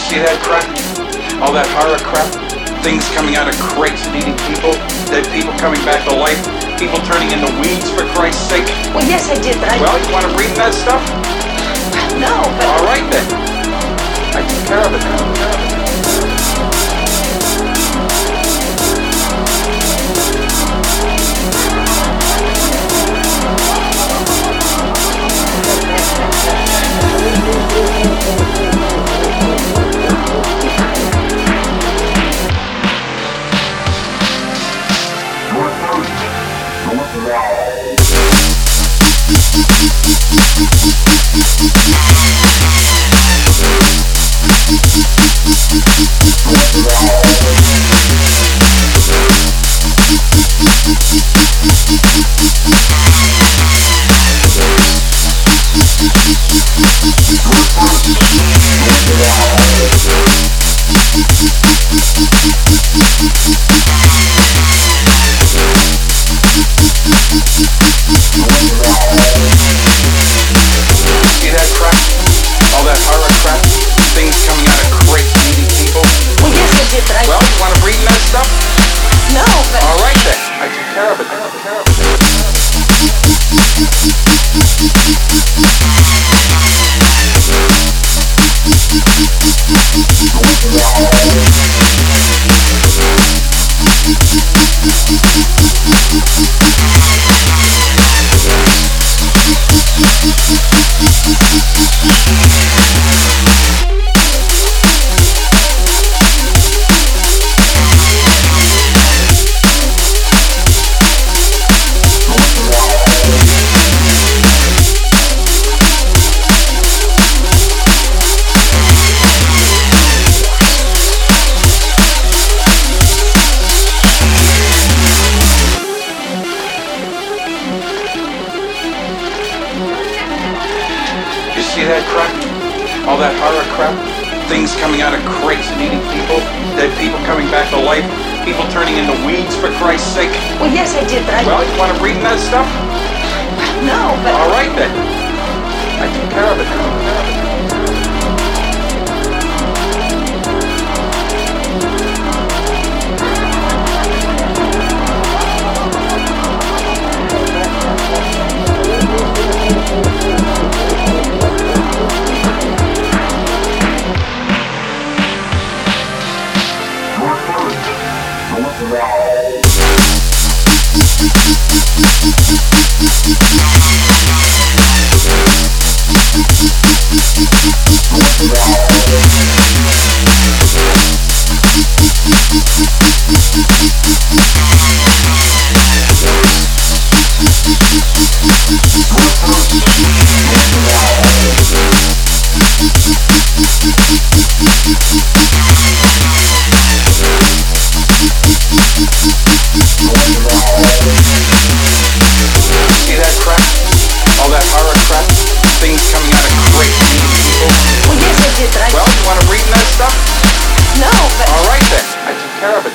See that crap? All that horror crap? Things coming out of crates and eating people? Dead people coming back to life? People turning into weeds, for Christ's sake? Well, yes, I did, but Well, you want to read that stuff? No, but... All right, then. I took care of it. See that crap? All that horror crap? Things coming out of crates and eating people? Well, yes, I did, but Well, you want to read that stuff? No, but... All right, then. I took care of it. See that crap? All that horror crap? Things coming out of crates and eating people? Dead people coming back to life? People turning into weeds, for Christ's sake? Well, yes, I did, but Well, you want to read that stuff? No, but... All right, then. I took care of it. See that crap? All that horror crap? Things coming out of crates and eating people? Well, yes, I did, but Well, you want to read that stuff? No, but... All right, then. I took care of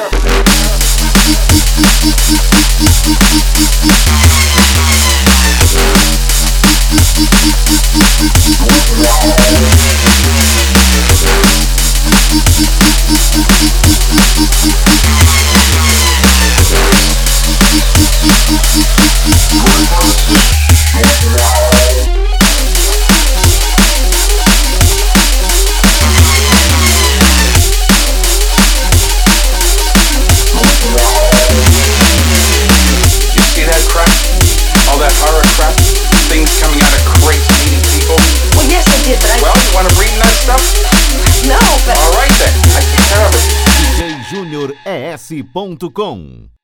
You see that crap? All that horror crap? Things coming out of crates and eating people? Well, yes, I did, but Well, you want to read that stuff? No, but... All right, then. I took care of it. DJJuniorES.com